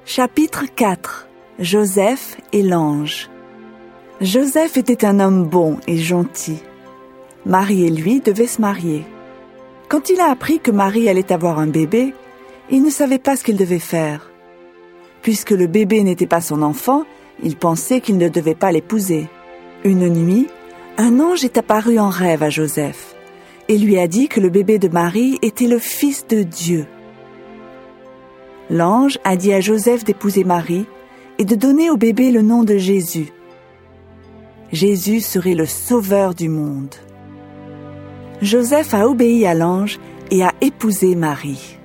Chapitre 4. Joseph et l'ange. Joseph était un homme bon et gentil. Marie et lui devaient se marier. Quand il a appris que Marie allait avoir un bébé, il ne savait pas ce qu'il devait faire. Puisque le bébé n'était pas son enfant, il pensait qu'il ne devait pas l'épouser. Une nuit, un ange est apparu en rêve à Joseph et lui a dit que le bébé de Marie était le Fils de Dieu. L'ange a dit à Joseph d'épouser Marie et de donner au bébé le nom de Jésus. Jésus serait le sauveur du monde. Joseph a obéi à l'ange et a épousé Marie.